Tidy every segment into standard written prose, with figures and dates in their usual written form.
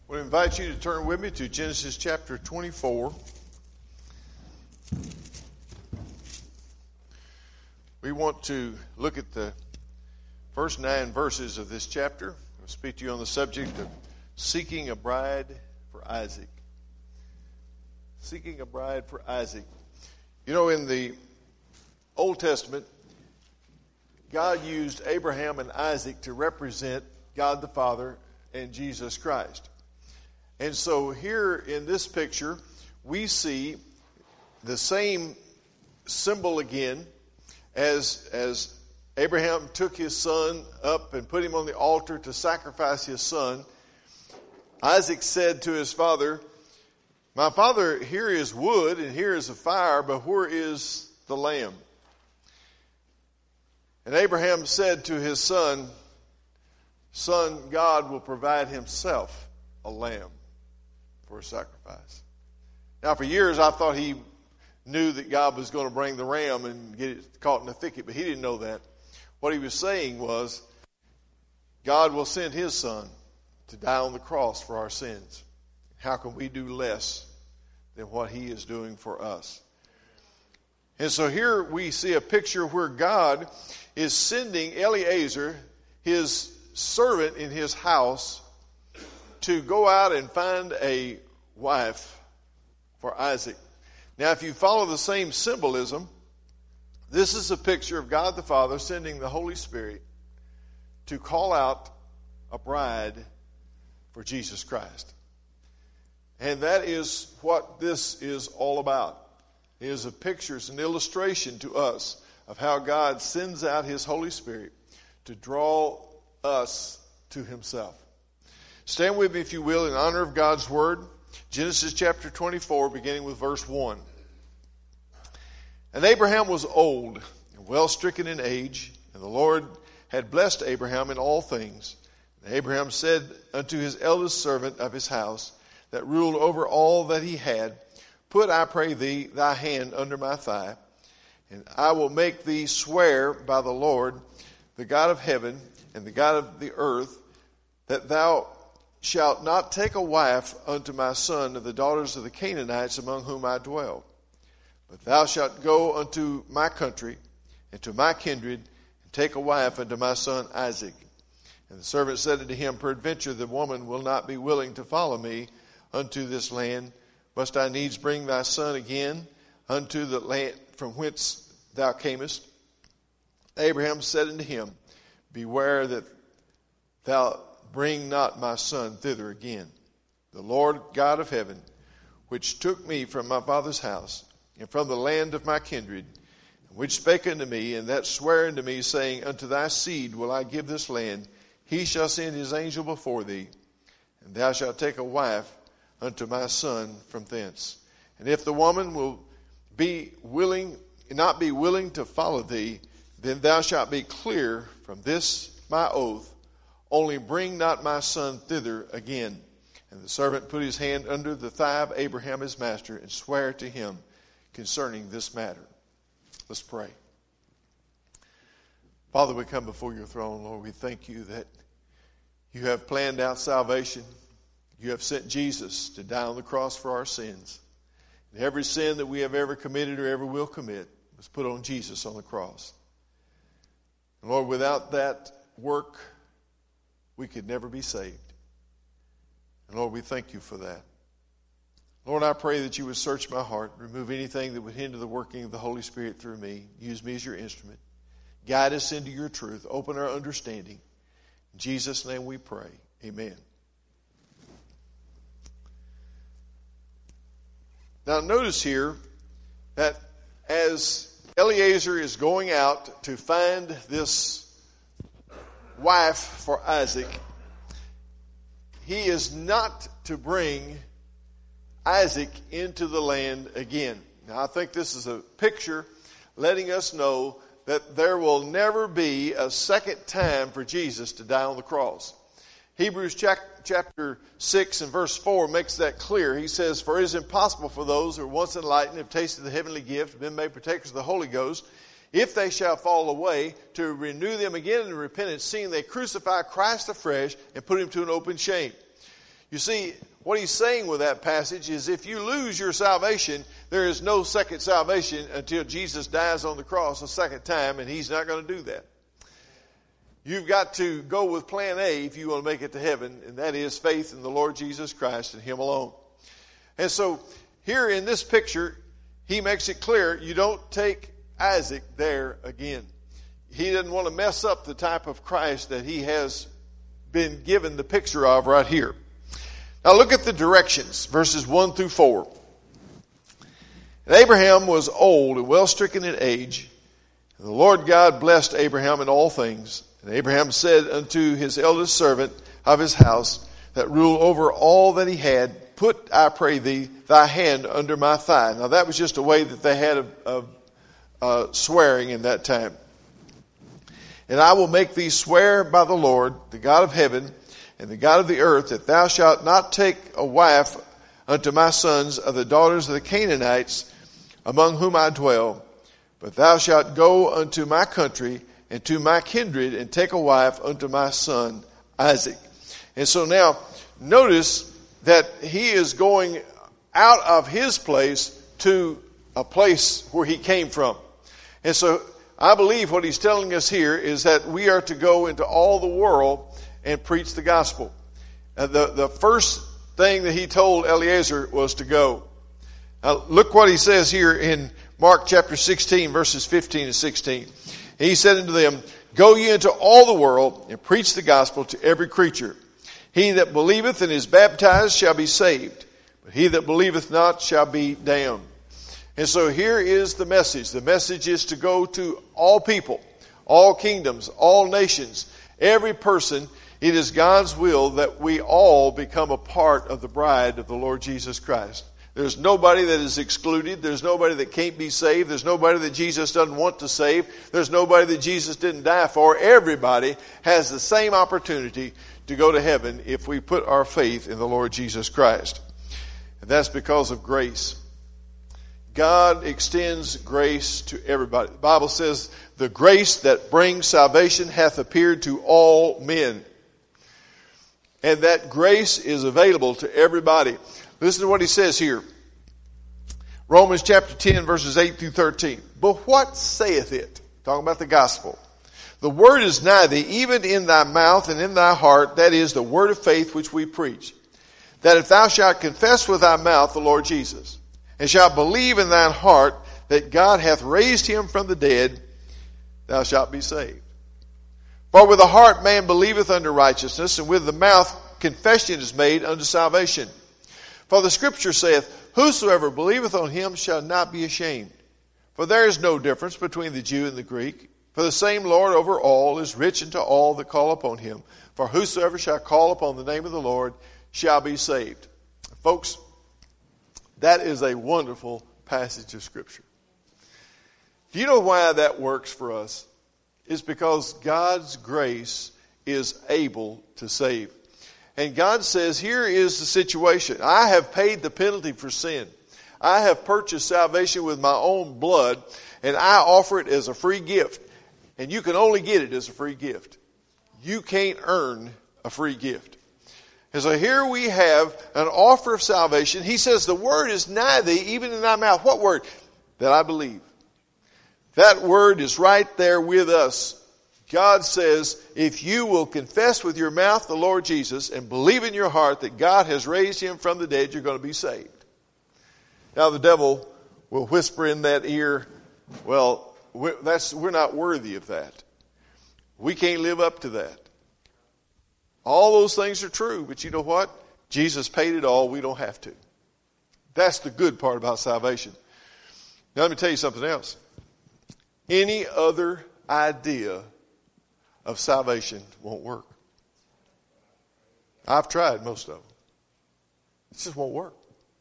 I want to invite you to turn with me to Genesis chapter 24. We want to look at the first 9 verses of this chapter. I'll speak to you on the subject of seeking a bride for Isaac. Seeking a bride for Isaac. You know, in the Old Testament, God used Abraham and Isaac to represent God the Father and Jesus Christ. And so here in this picture, we see the same symbol again as Abraham took his son up and put him on the altar to sacrifice his son. Isaac said to his father, "My father, here is wood and here is a fire, but where is the lamb?" And Abraham said to his son, "Son, God will provide himself a lamb for a sacrifice." Now, for years, I thought he knew that God was going to bring the ram and get it caught in the thicket, but he didn't know that. What he was saying was, God will send his son to die on the cross for our sins. How can we do less than what he is doing for us? And so here we see a picture where God is sending Eliezer, his servant in his house, to go out and find a wife for Isaac. Now, if you follow the same symbolism, this is a picture of God the Father sending the Holy Spirit to call out a bride for Jesus Christ. And that is what this is all about. It is a picture, it's an illustration to us of how God sends out his Holy Spirit to draw us to himself. Stand with me, if you will, in honor of God's Word. Genesis chapter 24, beginning with verse 1. And Abraham was old and well stricken in age, and the Lord had blessed Abraham in all things. And Abraham said unto his eldest servant of his house, that ruled over all that he had, "Put, I pray thee, thy hand under my thigh, and I will make thee swear by the Lord, the God of heaven and the God of the earth, that thou shalt not take a wife unto my son of the daughters of the Canaanites among whom I dwell. But thou shalt go unto my country and to my kindred, and take a wife unto my son Isaac." And the servant said unto him, "Peradventure the woman will not be willing to follow me unto this land. Must I needs bring thy son again unto the land from whence thou camest?" Abraham said unto him, "Beware that thou bring not my son thither again. The Lord God of heaven, which took me from my father's house, and from the land of my kindred, which spake unto me, and that sware unto me, saying, Unto thy seed will I give this land, he shall send his angel before thee, and thou shalt take a wife unto my son from thence. And if the woman will not be willing to follow thee, then thou shalt be clear from this my oath, only bring not my son thither again." And the servant put his hand under the thigh of Abraham his master, and sware to him concerning this matter. Let's pray. Father, we come before your throne, Lord. We thank you that you have planned out salvation. You have sent Jesus to die on the cross for our sins. And every sin that we have ever committed or ever will commit was put on Jesus on the cross. And Lord, without that work, we could never be saved. And Lord, we thank you for that. Lord, I pray that you would search my heart, remove anything that would hinder the working of the Holy Spirit through me. Use me as your instrument. Guide us into your truth. Open our understanding. In Jesus' name we pray. Amen. Now notice here that as Eliezer is going out to find this wife for Isaac, he is not to bring Isaac into the land again. Now, I think this is a picture letting us know that there will never be a second time for Jesus to die on the cross. Hebrews chapter 6 and verse 4 makes that clear. He says, "For it is impossible for those who are once enlightened, have tasted the heavenly gift, been made partakers of the Holy Ghost, if they shall fall away, to renew them again in repentance, seeing they crucify Christ afresh and put him to an open shame." You see, what he's saying with that passage is if you lose your salvation, there is no second salvation until Jesus dies on the cross a second time, and he's not going to do that. You've got to go with plan A if you want to make it to heaven, and that is faith in the Lord Jesus Christ and him alone. And so here in this picture, he makes it clear you don't take Isaac there again. He doesn't want to mess up the type of Christ that he has been given the picture of right here. Now look at the directions, verses 1 through 4. And Abraham was old and well stricken in age, and the Lord God blessed Abraham in all things. And Abraham said unto his eldest servant of his house, that ruled over all that he had, put, I pray thee, thy hand under my thigh. Now that was just a way that they had of swearing in that time. And I will make thee swear by the Lord, the God of heaven, and the God of the earth, that thou shalt not take a wife unto my sons of the daughters of the Canaanites, among whom I dwell, but thou shalt go unto my country and to my kindred, and take a wife unto my son Isaac. And so now, notice that he is going out of his place to a place where he came from. And so I believe what he's telling us here is that we are to go into all the world and preach the gospel. The first thing that he told Eliezer was to go. Now look what he says here in Mark chapter 16, verses 15 and 16. He said unto them, Go ye into all the world and preach the gospel to every creature. He that believeth and is baptized shall be saved, but he that believeth not shall be damned. And so here is the message. The message is to go to all people, all kingdoms, all nations, every person. It is God's will that we all become a part of the bride of the Lord Jesus Christ. There's nobody that is excluded. There's nobody that can't be saved. There's nobody that Jesus doesn't want to save. There's nobody that Jesus didn't die for. Everybody has the same opportunity to go to heaven if we put our faith in the Lord Jesus Christ. And that's because of grace. God extends grace to everybody. The Bible says, the grace that brings salvation hath appeared to all men. And that grace is available to everybody. Listen to what he says here. Romans chapter 10, verses 8 through 13. But what saith it? Talking about the gospel. The word is nigh thee, even in thy mouth and in thy heart. That is the word of faith which we preach. That if thou shalt confess with thy mouth the Lord Jesus, and shalt believe in thine heart that God hath raised him from the dead, thou shalt be saved. For with the heart man believeth unto righteousness, and with the mouth confession is made unto salvation. For the scripture saith, Whosoever believeth on him shall not be ashamed. For there is no difference between the Jew and the Greek. For the same Lord over all is rich unto all that call upon him. For whosoever shall call upon the name of the Lord shall be saved. Folks, that is a wonderful passage of Scripture. Do you know why that works for us? It's because God's grace is able to save. And God says, here is the situation. I have paid the penalty for sin. I have purchased salvation with my own blood, and I offer it as a free gift. And you can only get it as a free gift. You can't earn a free gift. And so here we have an offer of salvation. He says, the word is nigh thee, even in thy mouth. What word? That I believe. That word is right there with us. God says, if you will confess with your mouth the Lord Jesus and believe in your heart that God has raised him from the dead, you're going to be saved. Now the devil will whisper in that ear, well, we're not worthy of that. We can't live up to that. All those things are true, but you know what? Jesus paid it all. We don't have to. That's the good part about salvation. Now let me tell you something else. Any other idea of salvation won't work. I've tried most of them. It just won't work.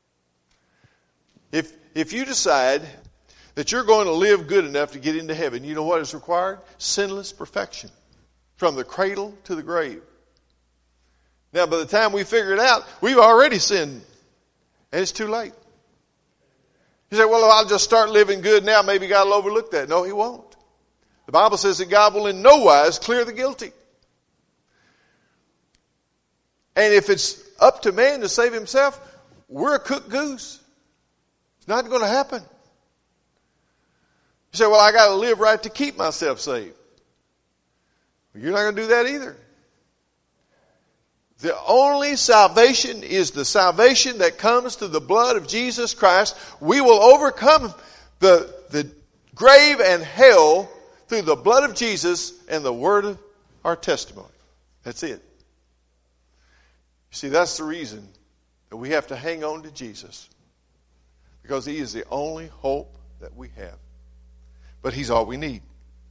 If you decide that you're going to live good enough to get into heaven, you know what is required? Sinless perfection. From the cradle to the grave. Now, by the time we figure it out, we've already sinned. And it's too late. You say, well, if I'll just start living good now, maybe God will overlook that. No, he won't. The Bible says that God will in no wise clear the guilty. And if it's up to man to save himself, we're a cooked goose. It's not going to happen. You say, well, I got to live right to keep myself saved. Well, you're not going to do that either. The only salvation is the salvation that comes through the blood of Jesus Christ. We will overcome the grave and hell through the blood of Jesus and the word of our testimony. That's it. You see, that's the reason that we have to hang on to Jesus. Because he is the only hope that we have. But he's all we need.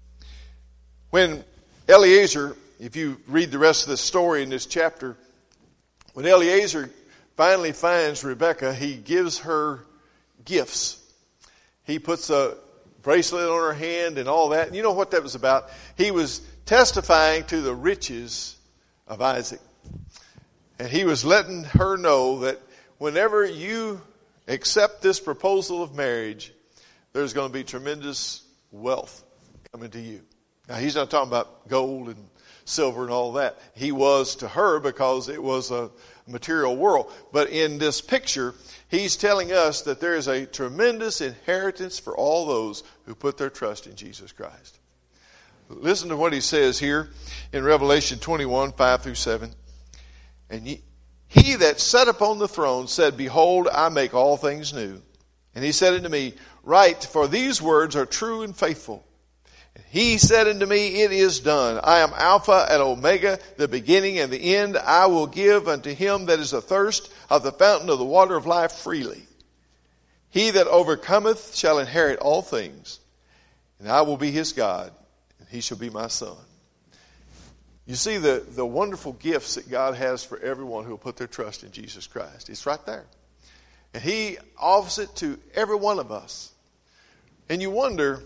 When Eliezer, if you read the rest of the story in this chapter, when Eliezer finally finds Rebekah, he gives her gifts. He puts a bracelet on her hand and all that. And you know what that was about? He was testifying to the riches of Isaac. And he was letting her know that whenever you accept this proposal of marriage, there's going to be tremendous wealth coming to you. Now, he's not talking about gold and silver and all that. He was to her because it was a material world. But in this picture, he's telling us that there is a tremendous inheritance for all those who put their trust in Jesus Christ. Listen to what he says here in Revelation 21, 5 through 7. And he that sat upon the throne said, Behold, I make all things new. And he said unto me, Write, for these words are true and faithful. And he said unto me, It is done. I am Alpha and Omega, the beginning and the end. I will give unto him that is athirst of the fountain of the water of life freely. He that overcometh shall inherit all things. And I will be his God, and he shall be my son. You see the wonderful gifts that God has for everyone who will put their trust in Jesus Christ. It's right there. And he offers it to every one of us. And you wonder,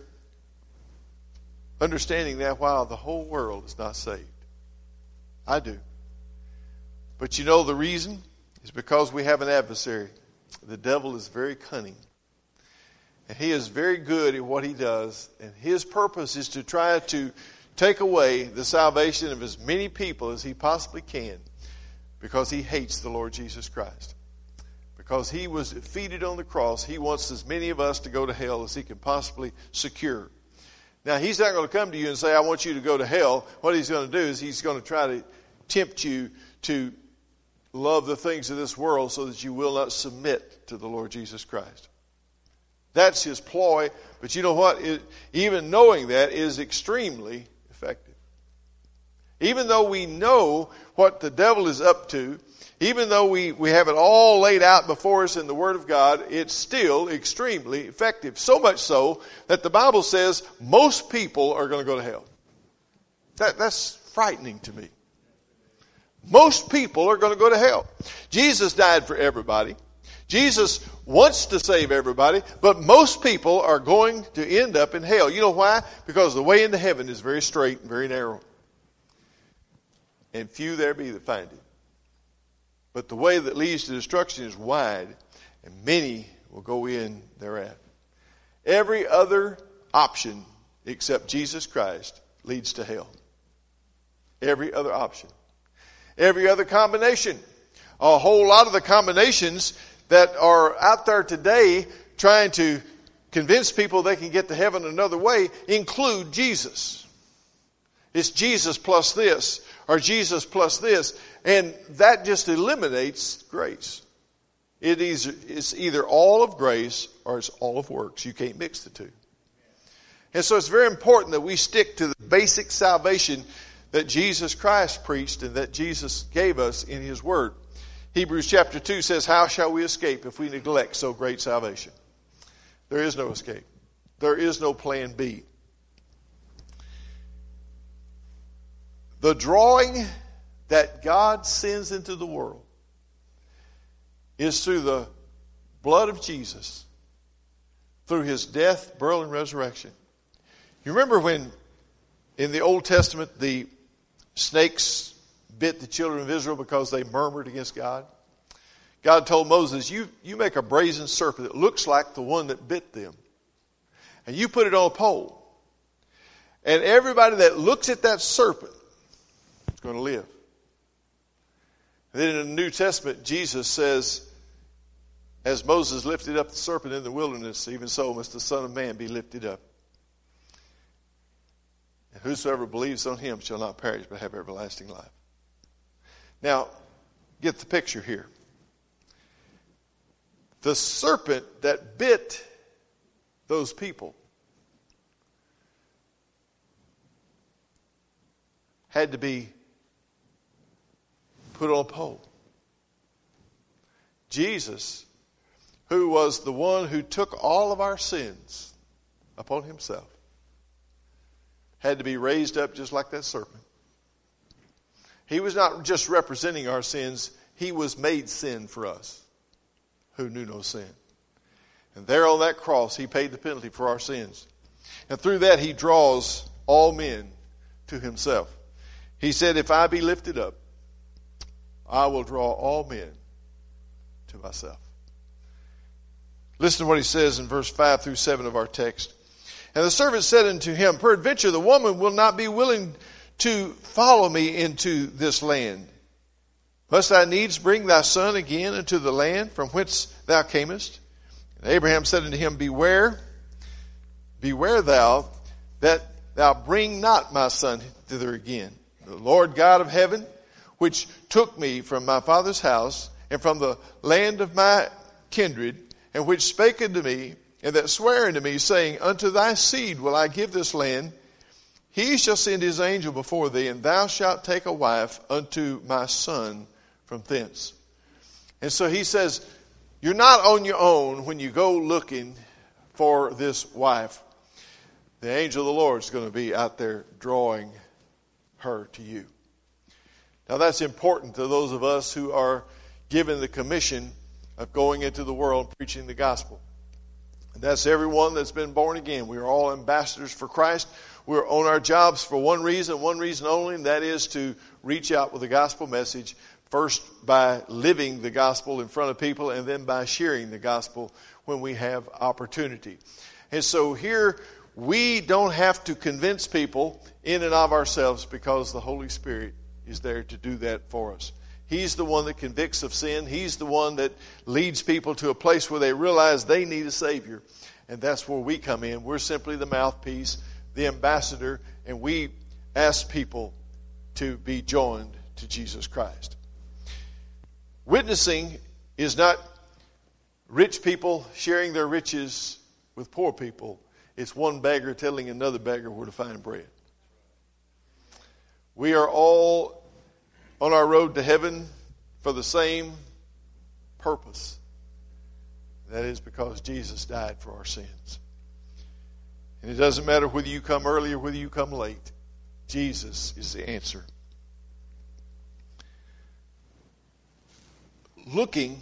understanding that, why the whole world is not saved. I do. But you know the reason is because we have an adversary. The devil is very cunning. And he is very good at what he does. And his purpose is to try to take away the salvation of as many people as he possibly can, because he hates the Lord Jesus Christ. Because he was defeated on the cross, he wants as many of us to go to hell as he can possibly secure. Now, he's not going to come to you and say, I want you to go to hell. What he's going to do is he's going to try to tempt you to love the things of this world so that you will not submit to the Lord Jesus Christ. That's his ploy. But you know what? Even knowing that is extremely effective. Even though we know what the devil is up to, even though we have it all laid out before us in the Word of God, it's still extremely effective. So much so that the Bible says most people are going to go to hell. That's frightening to me. Most people are going to go to hell. Jesus died for everybody. Jesus wants to save everybody, but most people are going to end up in hell. You know why? Because the way into heaven is very straight and very narrow. And few there be that find it. But the way that leads to destruction is wide, and many will go in thereat. Every other option except Jesus Christ leads to hell. Every other option. Every other combination. A whole lot of the combinations that are out there today trying to convince people they can get to heaven another way include Jesus. It's Jesus plus this, or Jesus plus this, and that just eliminates grace. It's either all of grace or it's all of works. You can't mix the two. And so it's very important that we stick to the basic salvation that Jesus Christ preached and that Jesus gave us in his word. Hebrews chapter 2 says, How shall we escape if we neglect so great salvation? There is no escape. There is no plan B. The drawing that God sends into the world is through the blood of Jesus, through his death, burial, and resurrection. You remember when in the Old Testament the snakes bit the children of Israel because they murmured against God? God told Moses, you make a brazen serpent that looks like the one that bit them. And you put it on a pole. And everybody that looks at that serpent is going to live. Then in the New Testament, Jesus says, as Moses lifted up the serpent in the wilderness, even so must the Son of Man be lifted up. And whosoever believes on him shall not perish but have everlasting life. Now, get the picture here. The serpent that bit those people had to be put on a pole. Jesus, who was the one who took all of our sins upon himself, had to be raised up just like that serpent. He was not just representing our sins, he was made sin for us who knew no sin. And there on that cross, he paid the penalty for our sins. And through that, he draws all men to himself. He said, if I be lifted up, I will draw all men to myself. Listen to what he says in verse 5 through 7 of our text. And the servant said unto him, peradventure the woman will not be willing to follow me into this land. Must I needs bring thy son again into the land from whence thou camest? And Abraham said unto him, beware thou that thou bring not my son thither again. The Lord God of heaven, which took me from my father's house and from the land of my kindred, and which spake unto me, and that sware unto me, saying, unto thy seed will I give this land, he shall send his angel before thee, and thou shalt take a wife unto my son from thence. And so he says, you're not on your own when you go looking for this wife. The angel of the Lord is going to be out there drawing her to you. Now that's important to those of us who are given the commission of going into the world preaching the gospel. And that's everyone that's been born again. We are all ambassadors for Christ. We're on our jobs for one reason only, and that is to reach out with the gospel message, first by living the gospel in front of people, and then by sharing the gospel when we have opportunity. And so here, we don't have to convince people in and of ourselves, because the Holy Spirit is there to do that for us. He's the one that convicts of sin. He's the one that leads people to a place where they realize they need a Savior. And that's where we come in. We're simply the mouthpiece, the ambassador, and we ask people to be joined to Jesus Christ. Witnessing is not rich people sharing their riches with poor people. It's one beggar telling another beggar where to find bread. We are all on our road to heaven for the same purpose. That is because Jesus died for our sins. And it doesn't matter whether you come early or whether you come late. Jesus is the answer. Looking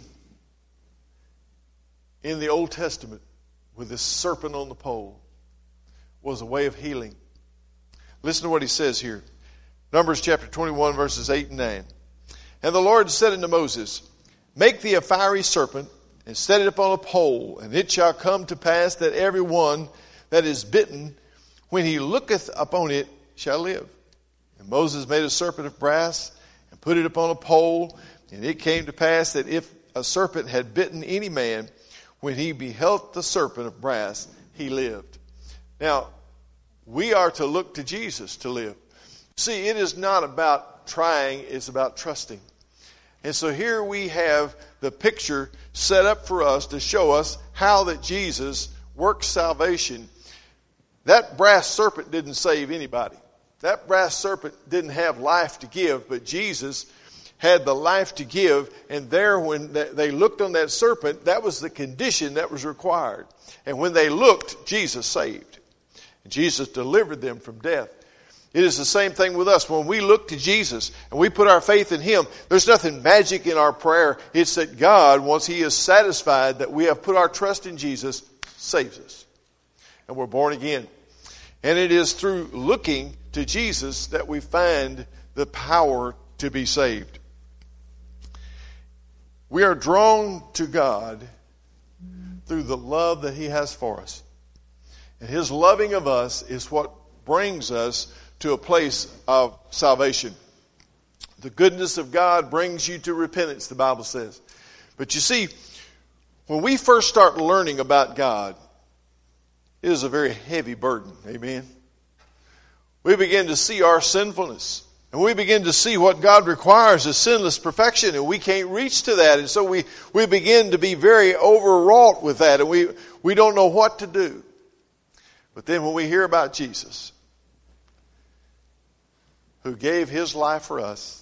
in the Old Testament with this serpent on the pole was a way of healing. Listen to what he says here. Numbers chapter 21, verses 8 and 9. And the Lord said unto Moses, make thee a fiery serpent, and set it upon a pole, and it shall come to pass that every one that is bitten, when he looketh upon it, shall live. And Moses made a serpent of brass, and put it upon a pole, and it came to pass that if a serpent had bitten any man, when he beheld the serpent of brass, he lived. Now, we are to look to Jesus to live. See, it is not about trying, it's about trusting. And so here we have the picture set up for us to show us how that Jesus works salvation. That brass serpent didn't save anybody. That brass serpent didn't have life to give, but Jesus had the life to give. And there, when they looked on that serpent, that was the condition that was required. And when they looked, Jesus saved. And Jesus delivered them from death. It is the same thing with us. When we look to Jesus and we put our faith in Him, there's nothing magic in our prayer. It's that God, once He is satisfied that we have put our trust in Jesus, saves us. And we're born again. And it is through looking to Jesus that we find the power to be saved. We are drawn to God through the love that He has for us. And His loving of us is what brings us to a place of salvation. The goodness of God brings you to repentance, the Bible says. But you see, when we first start learning about God, it is a very heavy burden. Amen. We begin to see our sinfulness. And we begin to see what God requires as sinless perfection. And we can't reach to that. And so we begin to be very overwrought with that. And we don't know what to do. But then when we hear about Jesus, who gave his life for us,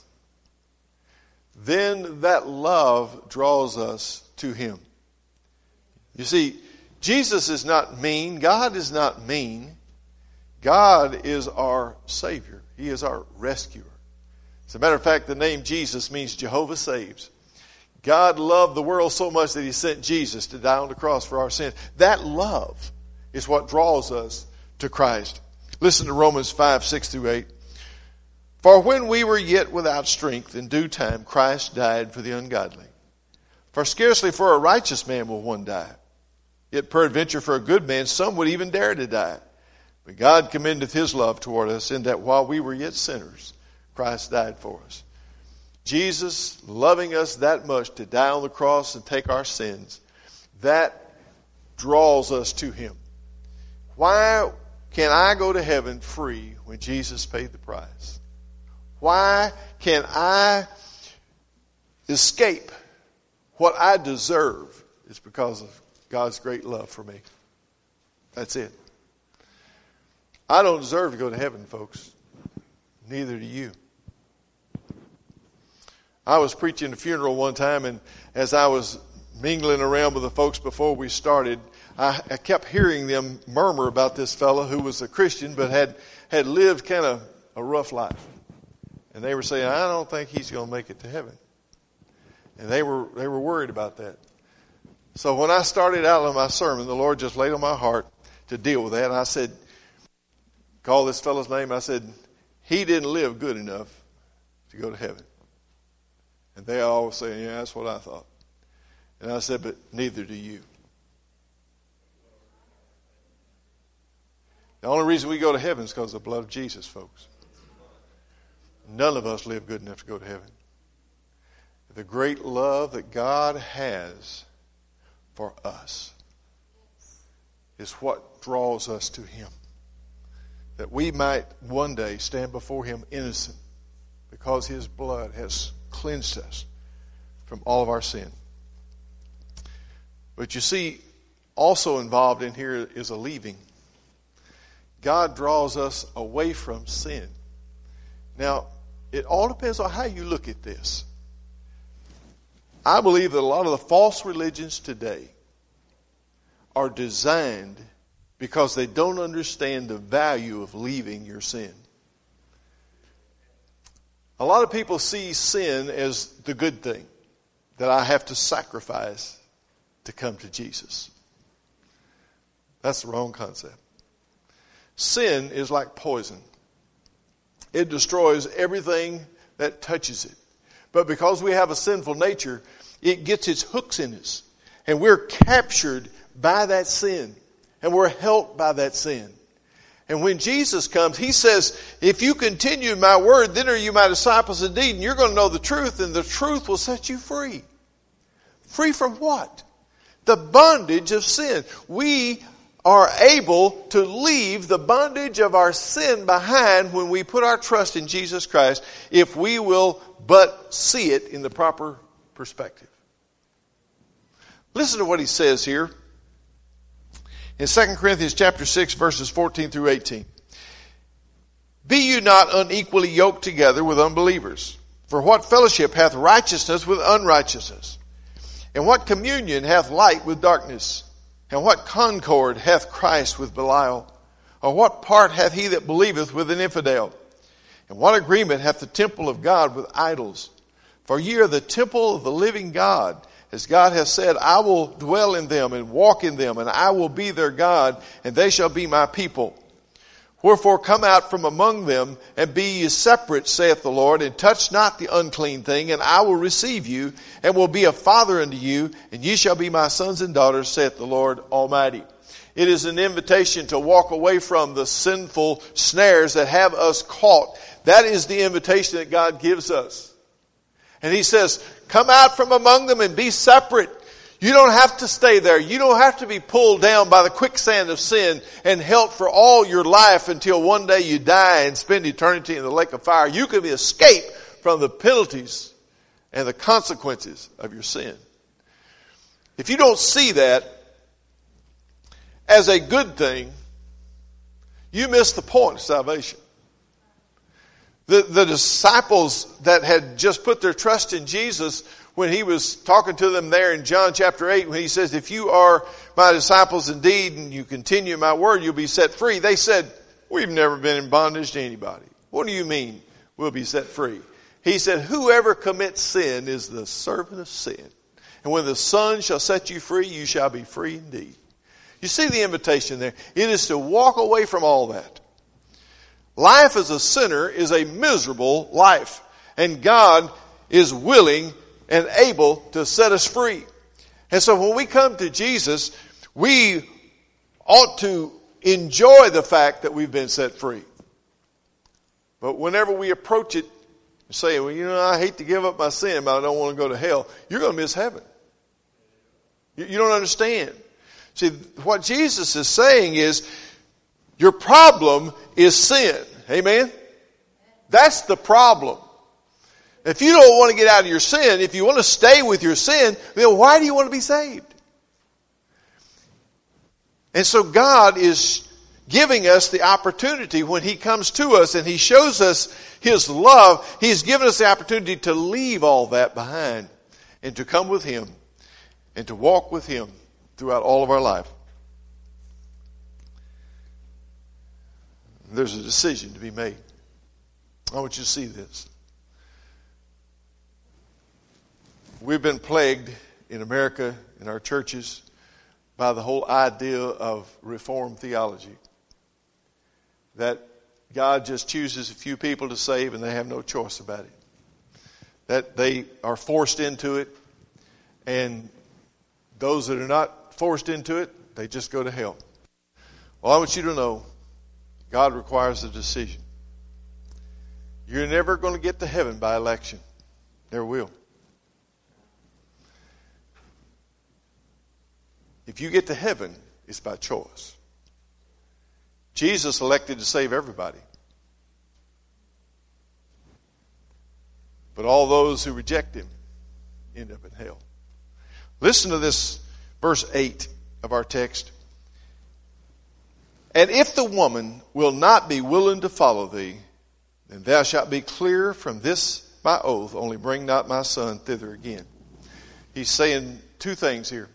then that love draws us to him. You see, Jesus is not mean. God is not mean. God is our Savior. He is our rescuer. As a matter of fact, the name Jesus means Jehovah saves. God loved the world so much that he sent Jesus to die on the cross for our sins. That love is what draws us to Christ. Listen to Romans 5:6-8. For when we were yet without strength, in due time Christ died for the ungodly. For scarcely for a righteous man will one die. Yet peradventure for a good man some would even dare to die. But God commendeth his love toward us, in that while we were yet sinners, Christ died for us. Jesus loving us that much to die on the cross and take our sins, that draws us to him. Why can I go to heaven free when Jesus paid the price? Why can I escape what I deserve? It's because of God's great love for me. That's it. I don't deserve to go to heaven, folks. Neither do you. I was preaching a funeral one time, and as I was mingling around with the folks before we started, I kept hearing them murmur about this fellow who was a Christian but had lived kind of a rough life. And they were saying, I don't think he's going to make it to heaven. And they were worried about that. So when I started out on my sermon, the Lord just laid on my heart to deal with that. And I said, call this fellow's name. I said, he didn't live good enough to go to heaven. And they all were saying, yeah, that's what I thought. And I said, but neither do you. The only reason we go to heaven is because of the blood of Jesus, folks. None of us live good enough to go to heaven. The great love that God has for us is what draws us to him. That we might one day stand before him innocent because his blood has cleansed us from all of our sin. But you see, also involved in here is a leaving. God draws us away from sin. Now, it all depends on how you look at this. I believe that a lot of the false religions today are designed because they don't understand the value of leaving your sin. A lot of people see sin as the good thing, that I have to sacrifice to come to Jesus. That's the wrong concept. Sin is like poison. It destroys everything that touches it. But because we have a sinful nature, it gets its hooks in us. And we're captured by that sin. And we're helped by that sin. And when Jesus comes, he says, if you continue in my word, then are you my disciples indeed. And you're going to know the truth, and the truth will set you free. Free from what? The bondage of sin. We are able to leave the bondage of our sin behind when we put our trust in Jesus Christ, if we will but see it in the proper perspective. Listen to what he says here in 2 Corinthians chapter 6, verses 14-18. Be you not unequally yoked together with unbelievers. For what fellowship hath righteousness with unrighteousness? And what communion hath light with darkness? And what concord hath Christ with Belial? Or what part hath he that believeth with an infidel? And what agreement hath the temple of God with idols? For ye are the temple of the living God. As God hath said, I will dwell in them and walk in them, and I will be their God, and they shall be my people. Wherefore come out from among them, and be ye separate, saith the Lord, and touch not the unclean thing, and I will receive you, and will be a father unto you, and ye shall be my sons and daughters, saith the Lord Almighty. It is an invitation to walk away from the sinful snares that have us caught. That is the invitation that God gives us. And He says, come out from among them and be separate. You don't have to stay there. You don't have to be pulled down by the quicksand of sin and held for all your life until one day you die and spend eternity in the lake of fire. You can escape from the penalties and the consequences of your sin. If you don't see that as a good thing, you miss the point of salvation. The disciples that had just put their trust in Jesus, when He was talking to them there in John chapter 8, when He says, if you are my disciples indeed and you continue in my word, you'll be set free. They said, we've never been in bondage to anybody. What do you mean we'll be set free? He said, whoever commits sin is the servant of sin. And when the Son shall set you free, you shall be free indeed. You see the invitation there. It is to walk away from all that. Life as a sinner is a miserable life. And God is willing and able to set us free. And so when we come to Jesus, we ought to enjoy the fact that we've been set free. But whenever we approach it and say, well, I hate to give up my sin, but I don't want to go to hell, you're going to miss heaven. You don't understand. See, what Jesus is saying is, your problem is sin. Amen? That's the problem. If you don't want to get out of your sin, if you want to stay with your sin, then why do you want to be saved? And so God is giving us the opportunity when He comes to us and He shows us His love. He's given us the opportunity to leave all that behind and to come with Him and to walk with Him throughout all of our life. There's a decision to be made. I want you to see this. We've been plagued in America, in our churches, by the whole idea of Reformed theology. That God just chooses a few people to save and they have no choice about it. That they are forced into it, and those that are not forced into it, they just go to hell. Well, I want you to know, God requires a decision. You're never going to get to heaven by election. Never will. If you get to heaven, it's by choice. Jesus elected to save everybody. But all those who reject Him end up in hell. Listen to this, verse 8 of our text. And if the woman will not be willing to follow thee, then thou shalt be clear from this my oath, only bring not my son thither again. He's saying two things here.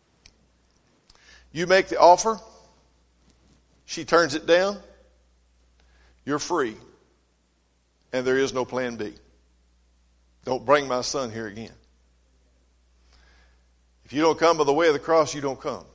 You make the offer, she turns it down, you're free. And there is no plan B. Don't bring my son here again. If you don't come by the way of the cross, you don't come.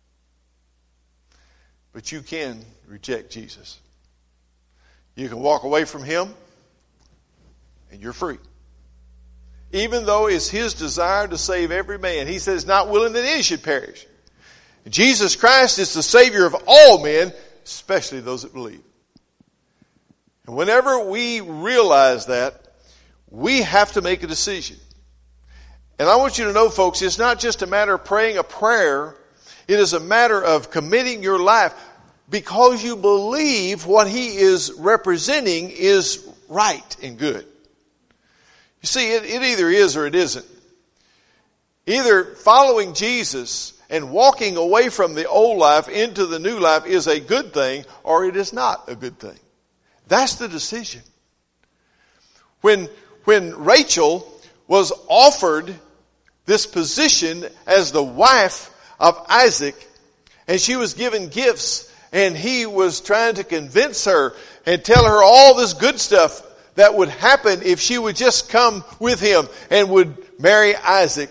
But you can reject Jesus. You can walk away from Him, and you're free. Even though it's His desire to save every man. He says, not willing that any should perish. Jesus Christ is the Savior of all men, especially those that believe. And whenever we realize that, we have to make a decision. And I want you to know, folks, it's not just a matter of praying a prayer. It is a matter of committing your life because you believe what He is representing is right and good. You see, it either is or it isn't. Either following Jesus and walking away from the old life into the new life is a good thing, or it is not a good thing. That's the decision. When Rachel was offered this position as the wife of Isaac, and she was given gifts, and he was trying to convince her and tell her all this good stuff that would happen if she would just come with him and would marry Isaac,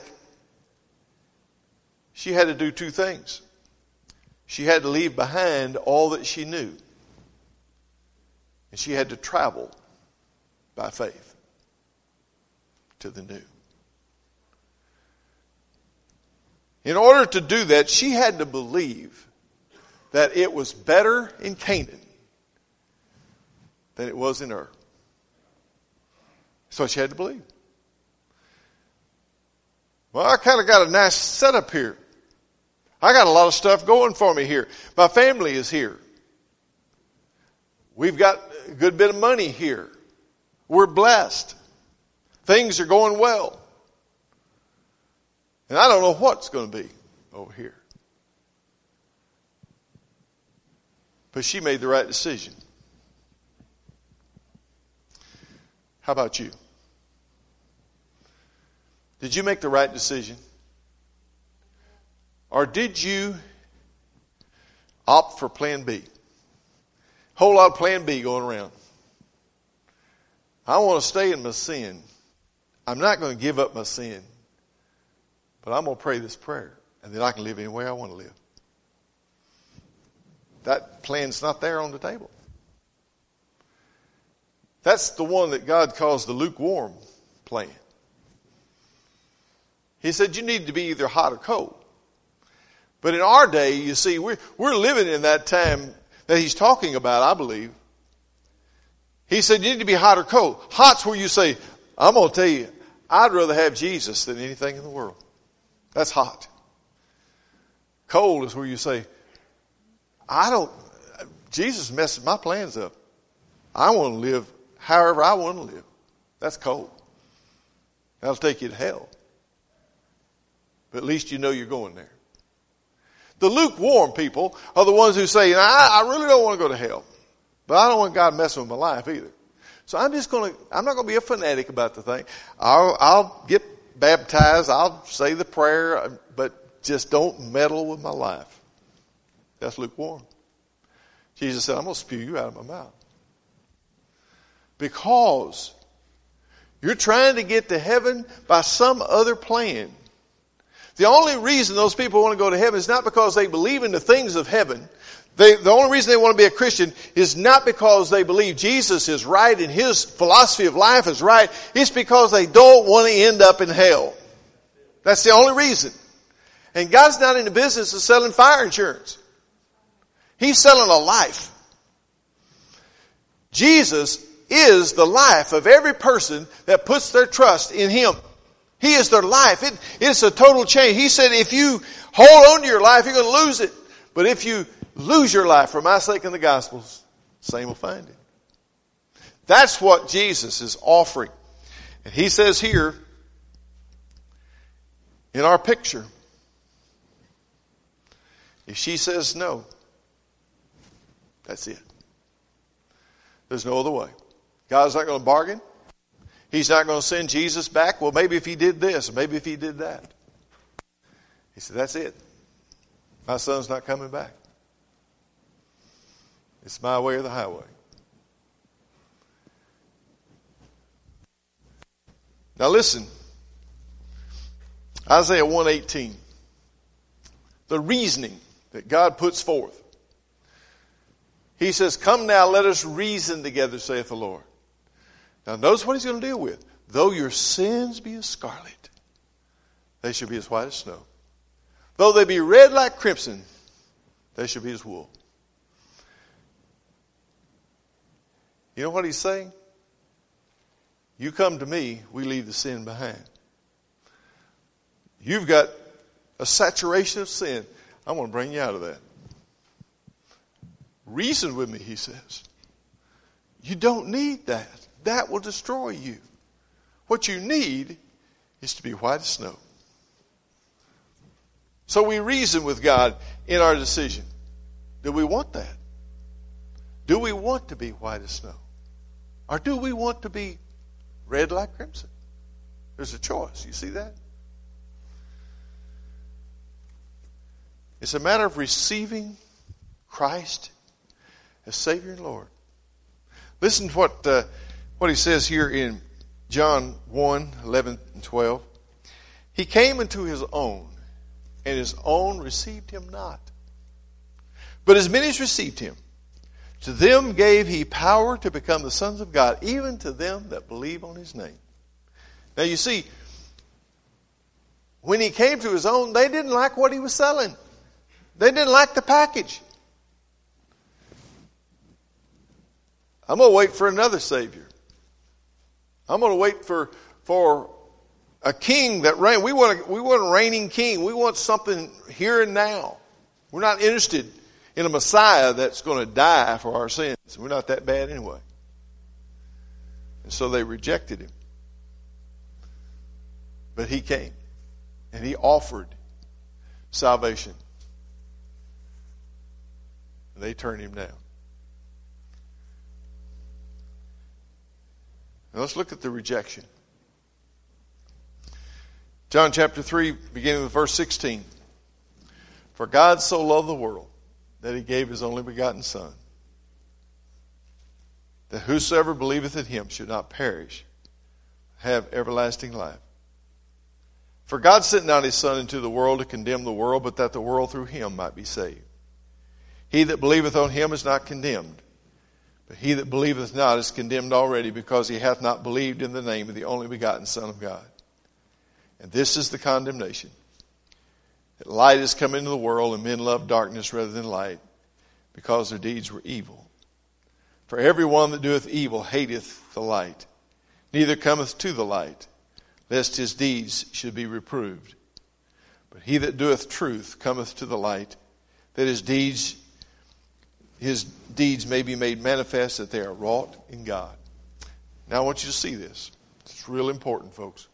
she had to do two things. She had to leave behind all that she knew. And she had to travel by faith to the new. In order to do that, she had to believe that it was better in Canaan than it was in Ur. That's what she had to believe. Well, I kind of got a nice setup here. I got a lot of stuff going for me here. My family is here. We've got a good bit of money here. We're blessed. Things are going well. And I don't know what's going to be over here. But she made the right decision. How about you? Did you make the right decision? Or did you opt for plan B? Whole lot of plan B going around. I want to stay in my sin. I'm not going to give up my sin. But I'm going to pray this prayer. And then I can live any way I want to live. That plan's not there on the table. That's the one that God calls the lukewarm plan. He said you need to be either hot or cold. But in our day, you see, we're living in that time that he's talking about, I believe. He said you need to be hot or cold. Hot's where you say, I'm going to tell you, I'd rather have Jesus than anything in the world. That's hot. Cold is where you say, Jesus messes my plans up. I want to live however I want to live. That's cold. That'll take you to hell. But at least you know you're going there. The lukewarm people are the ones who say, I really don't want to go to hell. But I don't want God messing with my life either. So I'm not going to be a fanatic about the thing. I'll get baptized. I'll say the prayer, but just don't meddle with my life. That's lukewarm. Jesus said, I'm going to spew you out of my mouth. Because you're trying to get to heaven by some other plan. The only reason those people want to go to heaven is not because they believe in the things of heaven. The only reason they want to be a Christian is not because they believe Jesus is right and his philosophy of life is right. It's because they don't want to end up in hell. That's the only reason. And God's not in the business of selling fire insurance. He's selling a life. Jesus is the life of every person that puts their trust in him. He is their life. It's a total change. He said if you hold on to your life, you're going to lose it. But if you lose your life for my sake and the gospel's, same will find it. That's what Jesus is offering. And he says here, in our picture, if she says no, that's it. There's no other way. God's not going to bargain. He's not going to send Jesus back. Well, maybe if he did this, maybe if he did that. He said, that's it. My son's not coming back. It's my way or the highway. Now listen. Isaiah 1:18. The reasoning that God puts forth. He says, come now, let us reason together, saith the Lord. Now notice what he's going to deal with. Though your sins be as scarlet, they shall be as white as snow. Though they be red like crimson, they shall be as wool. You know what he's saying? You come to me, we leave the sin behind. You've got a saturation of sin. I want to bring you out of that. Reason with me, he says. You don't need that. That will destroy you. What you need is to be white as snow. So we reason with God in our decision. Do we want that? Do we want to be white as snow? Or do we want to be red like crimson? There's a choice. You see that? It's a matter of receiving Christ as Savior and Lord. Listen to what he says here in John 1:11 and 12. He came into his own, and his own received him not. But as many as received him, to them gave he power to become the sons of God, even to them that believe on his name. Now you see, when he came to his own, they didn't like what he was selling. They didn't like the package. I'm going to wait for another Savior. I'm going to wait for a king that reigns. We want a reigning king. We want something here and now. We're not interested in a Messiah that's going to die for our sins. We're not that bad anyway. And so they rejected him. But he came. And he offered salvation. And they turned him down. Now let's look at the rejection. John chapter 3, beginning with verse 16. For God so loved the world that he gave his only begotten Son, that whosoever believeth in him should not perish, have everlasting life. For God sent not his Son into the world to condemn the world, but that the world through him might be saved. He that believeth on him is not condemned, but he that believeth not is condemned already, because he hath not believed in the name of the only begotten Son of God. And this is the condemnation, that light has come into the world, and men love darkness rather than light, because their deeds were evil. For every one that doeth evil hateth the light, neither cometh to the light, lest his deeds should be reproved. But he that doeth truth cometh to the light, that his deeds may be made manifest, that they are wrought in God. Now I want you to see this. It's real important, folks.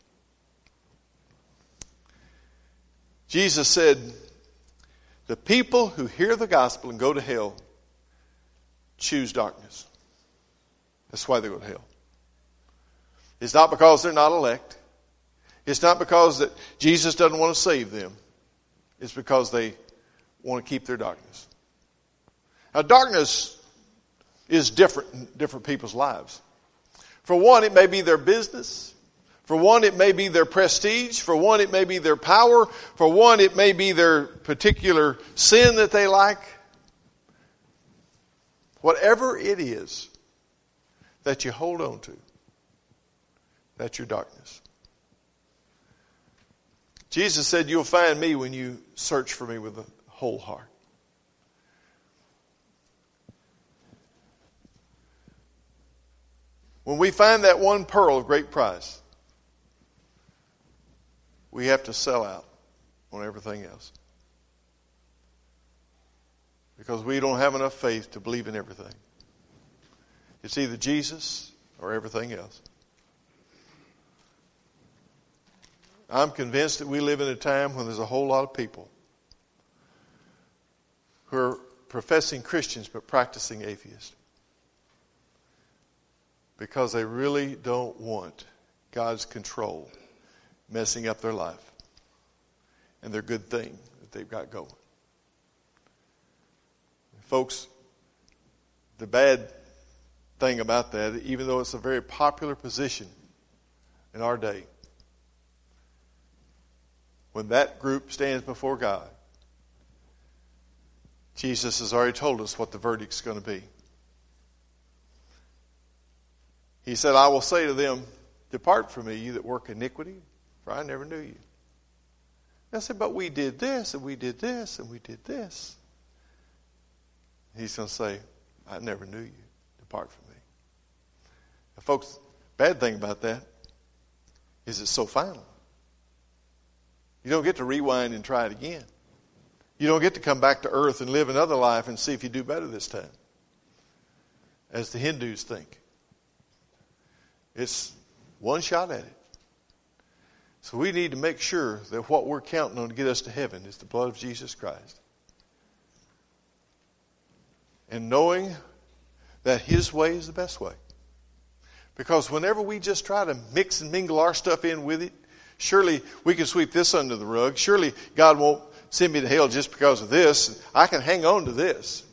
Jesus said, the people who hear the gospel and go to hell choose darkness. That's why they go to hell. It's not because they're not elect. It's not because that Jesus doesn't want to save them. It's because they want to keep their darkness. Now, darkness is different in different people's lives. For one, it may be their business. For one, it may be their prestige. For one, it may be their power. For one, it may be their particular sin that they like. Whatever it is that you hold on to, that's your darkness. Jesus said, you'll find me when you search for me with a whole heart. When we find that one pearl of great price, we have to sell out on everything else. Because we don't have enough faith to believe in everything. It's either Jesus or everything else. I'm convinced that we live in a time when there's a whole lot of people who are professing Christians but practicing atheists. Because they really don't want God's control messing up their life and their good thing that they've got going. Folks, the bad thing about that, even though it's a very popular position in our day, when that group stands before God, Jesus has already told us what the verdict's going to be. He said, I will say to them, depart from me, you that work iniquity, for I never knew you. And I said, but we did this, and we did this, and we did this. He's going to say, I never knew you. Depart from me. Now, folks, bad thing about that is it's so final. You don't get to rewind and try it again. You don't get to come back to earth and live another life and see if you do better this time, as the Hindus think. It's one shot at it. So we need to make sure that what we're counting on to get us to heaven is the blood of Jesus Christ. And knowing that his way is the best way. Because whenever we just try to mix and mingle our stuff in with it, surely we can sweep this under the rug. Surely God won't send me to hell just because of this. I can hang on to this.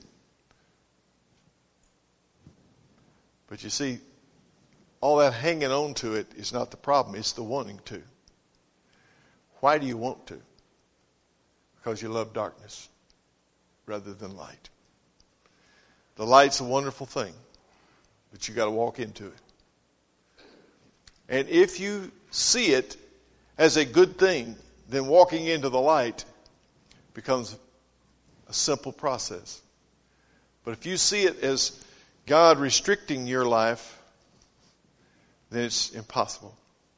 But you see, all that hanging on to it is not the problem. It's the wanting to. Why do you want to? Because you love darkness rather than light. The light's a wonderful thing, but you got to walk into it. And if you see it as a good thing, then walking into the light becomes a simple process. But if you see it as God restricting your life, then it's impossible.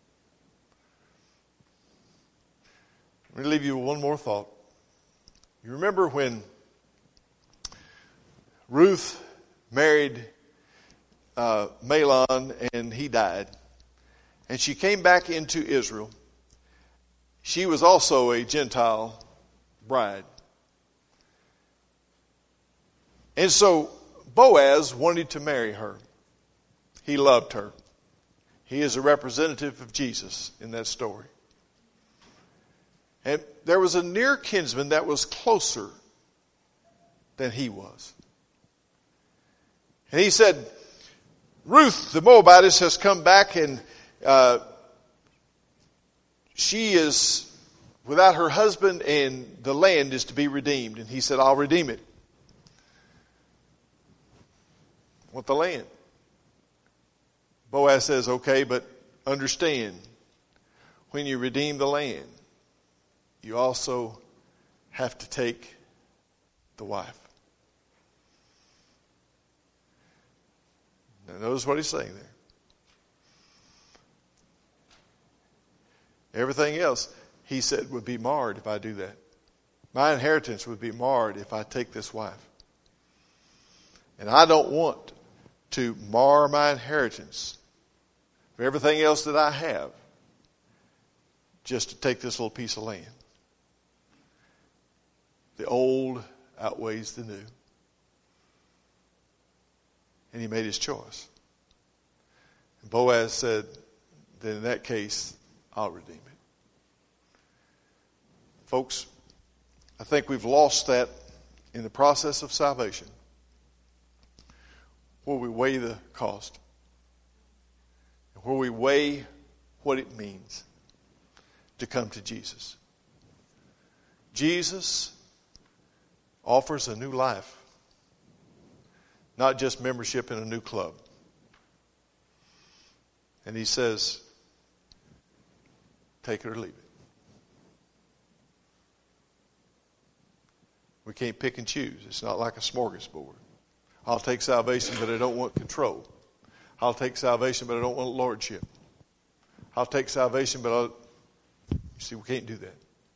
Let me leave you with one more thought. You remember when Ruth married Mahlon and he died, and she came back into Israel. She was also a Gentile bride. And so Boaz wanted to marry her. He loved her. He is a representative of Jesus in that story. And there was a near kinsman that was closer than he was. And he said, Ruth, the Moabitess, has come back and she is without her husband and the land is to be redeemed. And he said, I'll redeem it. I want the land. Boaz says, okay, but understand, when you redeem the land, you also have to take the wife. Now notice what he's saying there. Everything else, he said, would be marred if I do that. My inheritance would be marred if I take this wife. And I don't want to mar my inheritance for everything else that I have just to take this little piece of land. The old outweighs the new. And he made his choice. And Boaz said, then in that case, I'll redeem it. Folks, I think we've lost that in the process of salvation, where we weigh the cost, and where we weigh what it means to come to Jesus. Jesus offers a new life, not just membership in a new club. And he says, take it or leave it. We can't pick and choose. It's not like a smorgasbord. I'll take salvation, but I don't want control. I'll take salvation, but I don't want lordship. I'll take salvation, but you see, we can't do that.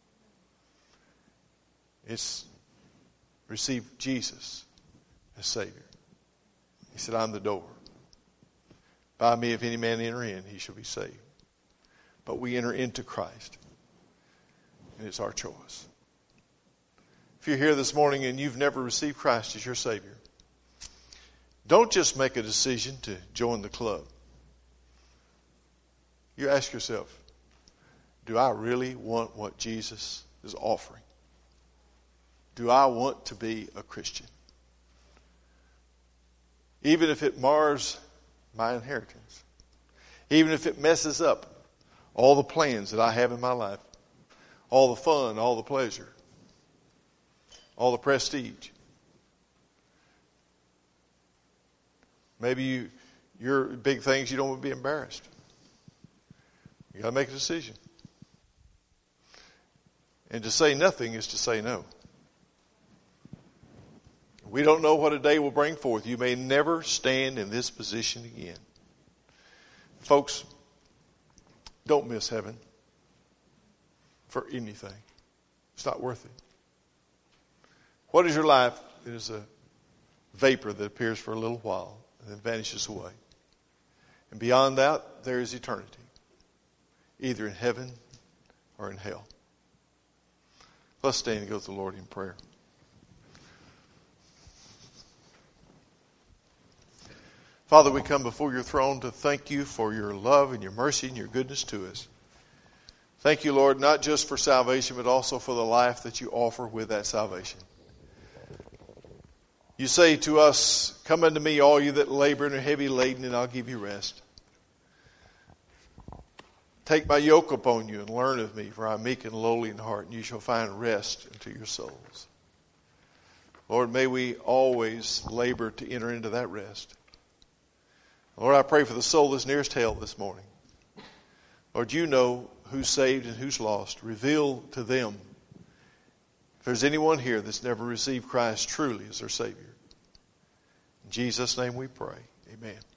It's receive Jesus as Savior. He said, I'm the door. By me, if any man enter in, he shall be saved. But we enter into Christ. And it's our choice. If you're here this morning and you've never received Christ as your Savior, don't just make a decision to join the club. You ask yourself, do I really want what Jesus is offering? Do I want to be a Christian? Even if it mars my inheritance. Even if it messes up all the plans that I have in my life. All the fun, all the pleasure. All the prestige. Maybe your big things, you don't want to be embarrassed. You got to make a decision. And to say nothing is to say no. We don't know what a day will bring forth. You may never stand in this position again. Folks, don't miss heaven for anything. It's not worth it. What is your life? It is a vapor that appears for a little while and then vanishes away. And beyond that, there is eternity. Either in heaven or in hell. Let's stand and go to the Lord in prayer. Father, we come before your throne to thank you for your love and your mercy and your goodness to us. Thank you, Lord, not just for salvation, but also for the life that you offer with that salvation. You say to us, come unto me, all you that labor and are heavy laden, and I'll give you rest. Take my yoke upon you and learn of me, for I am meek and lowly in heart, and you shall find rest unto your souls. Lord, may we always labor to enter into that rest. Lord, I pray for the soul that's nearest hell this morning. Lord, you know who's saved and who's lost. Reveal to them. If there's anyone here that's never received Christ truly as their Savior, In Jesus' name we pray. Amen.